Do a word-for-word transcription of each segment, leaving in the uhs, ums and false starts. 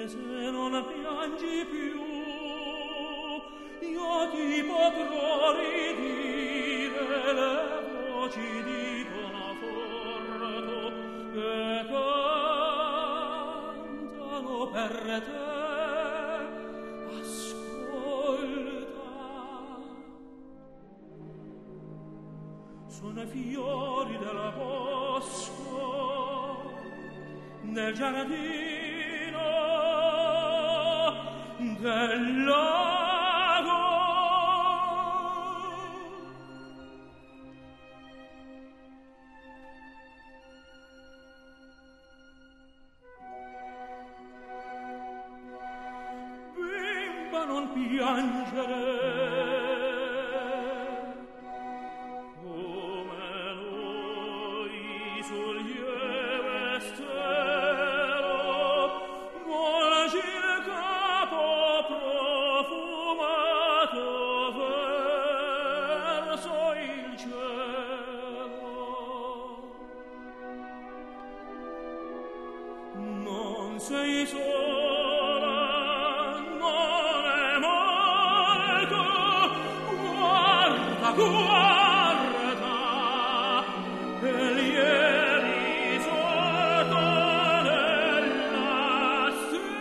se non piangi più, io ti potrò ridire, le voci dicono forte che cantano per te. Sono fiori della bosco nel giardino del lago. Bimba, non piangere, sei sola, non è morto, guarda, guarda, e ieri sotto nella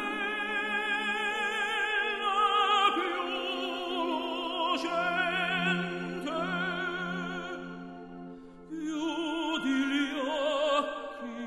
stella più lucente, chiudi gli occhi,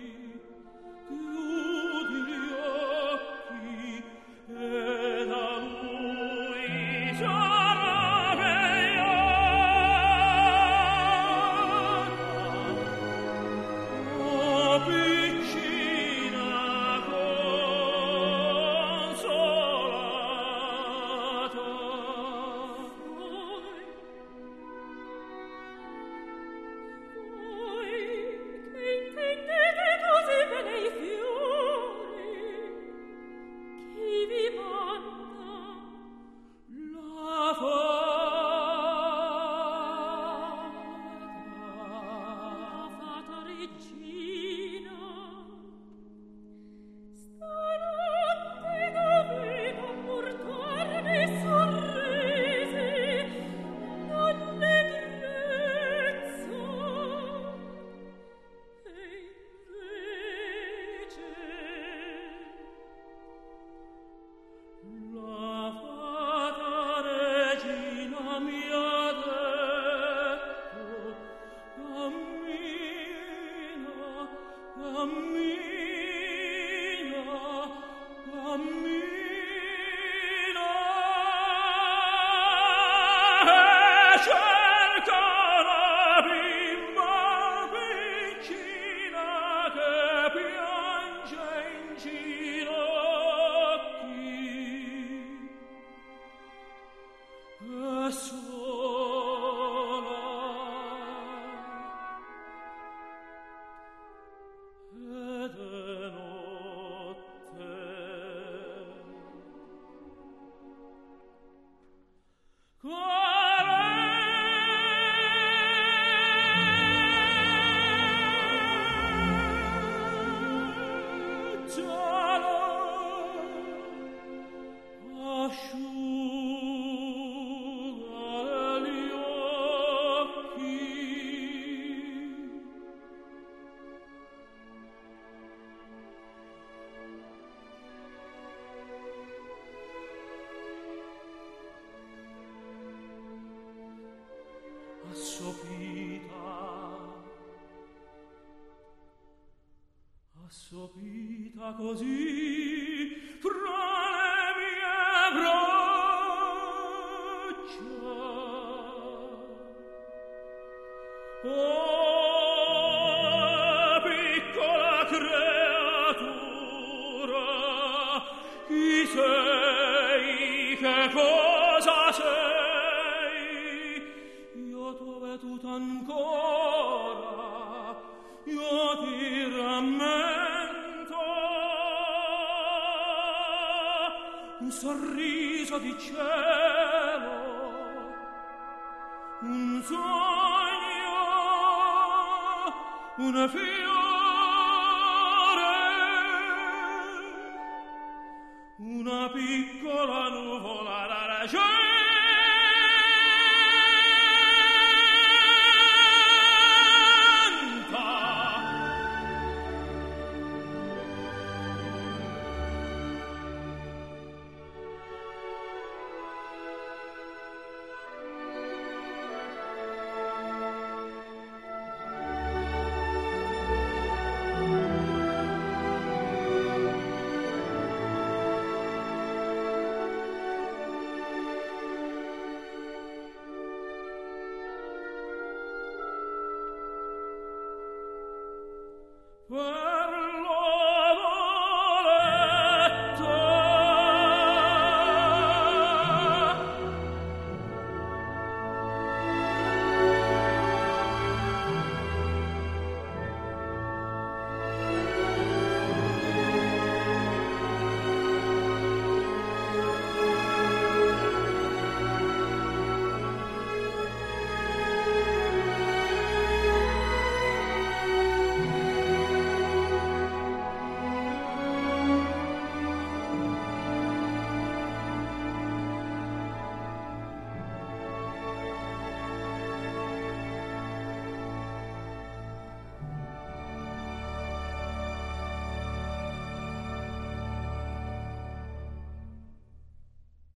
assopita, assopita così fra le mie braccia. Oh, piccola creatura, chi sei, che cosa sei? Io t'ho veduta ancora, io ti rammento, un sorriso di cielo, un sogno, un fiore, una piccola nuvola la ragione